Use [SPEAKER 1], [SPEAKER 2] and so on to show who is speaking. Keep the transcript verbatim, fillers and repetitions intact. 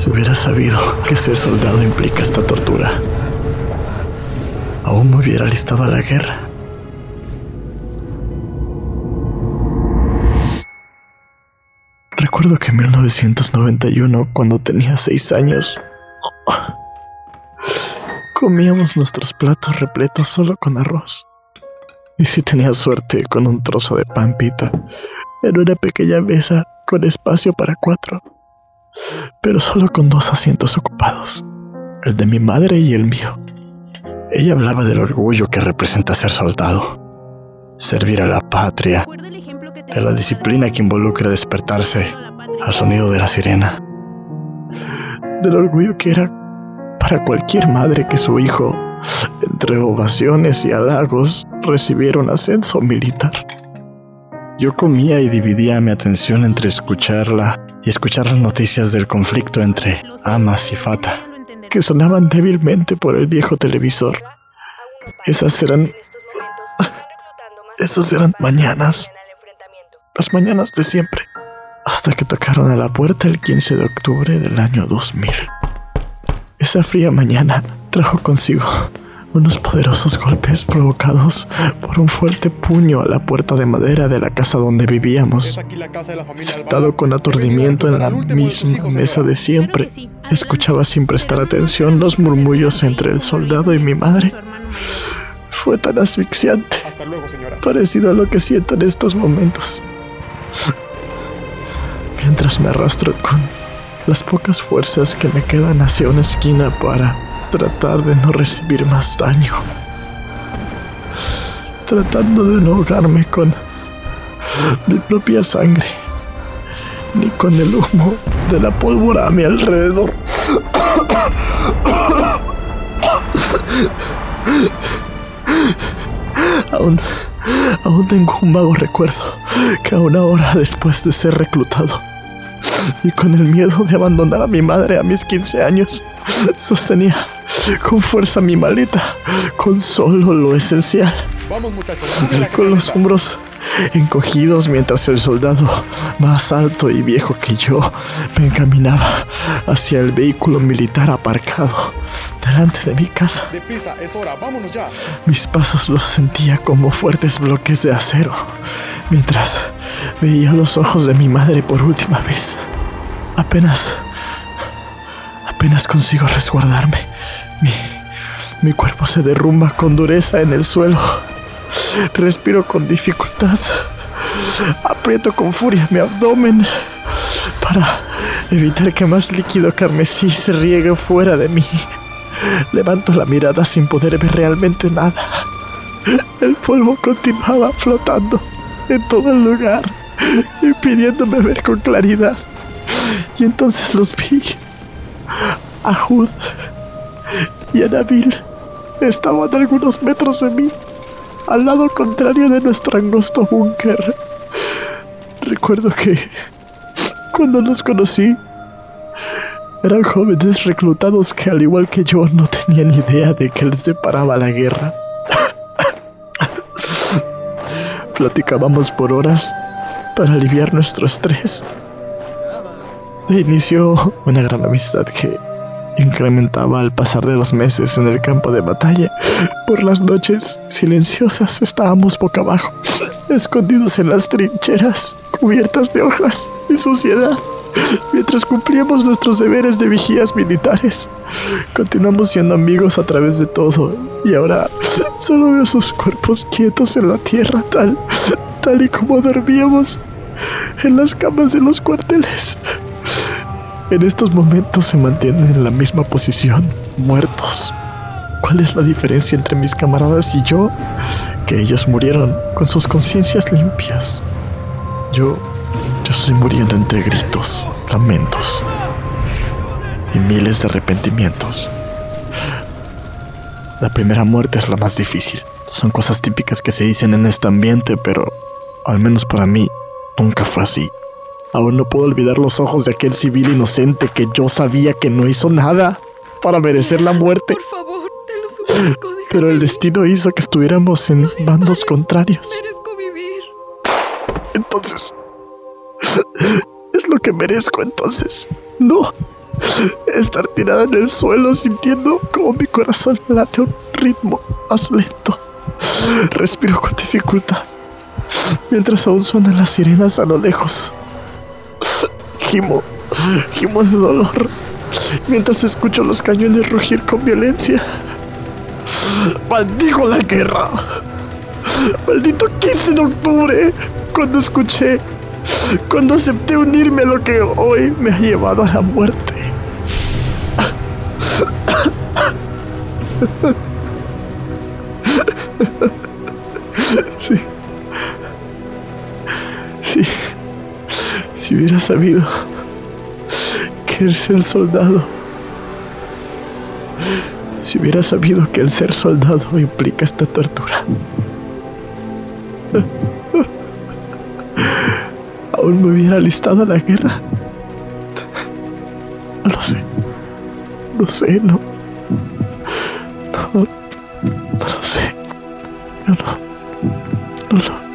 [SPEAKER 1] Si hubiera sabido que ser soldado implica esta tortura, aún me hubiera alistado a la guerra. Recuerdo que en mil novecientos noventa y uno, cuando tenía seis años, comíamos nuestros platos repletos solo con arroz. Y si tenía suerte, con un trozo de pan pita, en una pequeña mesa con espacio para cuatro, pero solo con dos asientos ocupados, el de mi madre y el mío. Ella hablaba del orgullo que representa ser soldado, servir a la patria, de la disciplina que involucra despertarse al sonido de la sirena, del orgullo que era para cualquier madre que su hijo, entre ovaciones y halagos, recibiera un ascenso militar. Yo comía y dividía mi atención entre escucharla y escuchar las noticias del conflicto entre Hamas y Fatah, que sonaban débilmente por el viejo televisor. Esas eran... Esas eran mañanas. Las mañanas de siempre. Hasta que tocaron a la puerta el quince de octubre del año dos mil. Esa fría mañana trajo consigo unos poderosos golpes provocados por un fuerte puño a la puerta de madera de la casa donde vivíamos. Sentado con aturdimiento en la misma mesa de siempre, escuchaba sin prestar atención los murmullos entre el soldado y mi madre. Fue tan asfixiante, parecido a lo que siento en estos momentos. Mientras me arrastro con las pocas fuerzas que me quedan hacia una esquina para tratar de no recibir más daño, tratando de no ahogarme con mi propia sangre, ni con el humo de la pólvora a mi alrededor. Aún, aún tengo un vago recuerdo que a una hora después de ser reclutado y con el miedo de abandonar a mi madre a mis quince años, sostenía con fuerza mi maleta con solo lo esencial. Vamos, muchachos, con los hombros encogidos mientras el soldado más alto y viejo que yo me encaminaba hacia el vehículo militar aparcado delante de mi casa. Deprisa, es hora, vámonos ya. Mis pasos los sentía como fuertes bloques de acero mientras veía los ojos de mi madre por última vez. Apenas, apenas consigo resguardarme. Mi, mi cuerpo se derrumba con dureza en el suelo. Respiro con dificultad. Aprieto con furia mi abdomen para evitar que más líquido carmesí se riegue fuera de mí. Levanto la mirada sin poder ver realmente nada. El polvo continuaba flotando en todo el lugar, impidiéndome ver con claridad. Y entonces los vi. Ahud y Anabil estaban a algunos metros de mí, al lado contrario de nuestro angosto búnker. Recuerdo que cuando los conocí eran jóvenes reclutados que, al igual que yo, no tenían idea de que les deparaba la guerra. Platicábamos por horas para aliviar nuestro estrés. Se inició una gran amistad que incrementaba al pasar de los meses en el campo de batalla. Por las noches silenciosas estábamos boca abajo, escondidos en las trincheras, cubiertas de hojas y suciedad, mientras cumplíamos nuestros deberes de vigías militares. Continuamos siendo amigos a través de todo, y ahora solo veo sus cuerpos quietos en la tierra, tal, tal y como dormíamos en las camas de los cuarteles. En estos momentos se mantienen en la misma posición, muertos. ¿Cuál es la diferencia entre mis camaradas y yo? Que ellos murieron con sus conciencias limpias. Yo, yo estoy muriendo entre gritos, lamentos y miles de arrepentimientos. La primera muerte es la más difícil. Son cosas típicas que se dicen en este ambiente, pero al menos para mí nunca fue así. Aún no puedo olvidar los ojos de aquel civil inocente que yo sabía que no hizo nada para merecer la muerte.
[SPEAKER 2] Por favor, te lo suplico, déjame.
[SPEAKER 1] Pero el destino hizo que estuviéramos en
[SPEAKER 2] No
[SPEAKER 1] bandos contrarios.
[SPEAKER 2] Merezco vivir.
[SPEAKER 1] Entonces, es lo que merezco entonces. No, Estar tirada en el suelo sintiendo como mi corazón late a un ritmo más lento. Respiro con dificultad mientras aún suenan las sirenas a lo lejos. Gimo, gimo de dolor mientras escucho los cañones rugir con violencia. ¡Maldigo la guerra! ¡Maldito quince de octubre! Cuando escuché, cuando acepté unirme a lo que hoy me ha llevado a la muerte. Sí. Sí. Si hubiera sabido que el ser soldado, si hubiera sabido que el ser soldado implica esta tortura, aún me hubiera alistado a la guerra. No lo sé. No sé, no. No, no lo sé. Yo no. No lo.